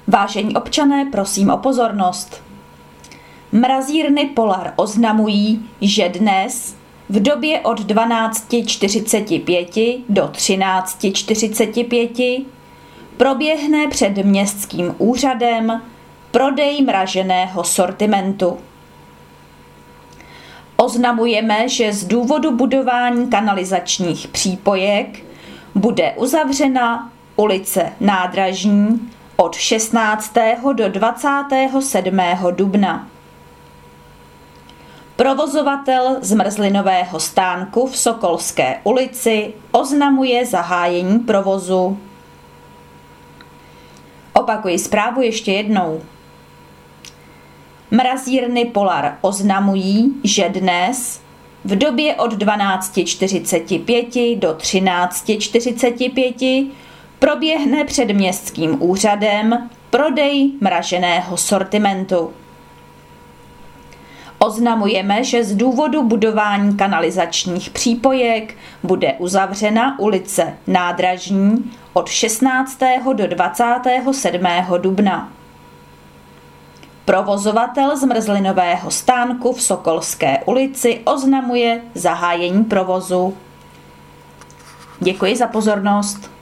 Vážení občané, prosím o pozornost. Mrazírny Polar oznamují, že dnes v době od 12:45 do 13:45 proběhne před městským úřadem prodej mraženého sortimentu. Oznamujeme, že z důvodu budování kanalizačních přípojek bude uzavřena ulice Nádražní od 16. do 27. dubna. Provozovatel zmrzlinového stánku v Sokolské ulici oznamuje zahájení provozu. Opakuji zprávu ještě jednou. Mrazírny Polar oznamují, že dnes v době od 12:45 do 13:45 proběhne před městským úřadem prodej mraženého sortimentu. Oznamujeme, že z důvodu budování kanalizačních přípojek bude uzavřena ulice Nádražní od 16. do 27. dubna. Provozovatel zmrzlinového stánku v Sokolské ulici oznamuje zahájení provozu. Děkuji za pozornost.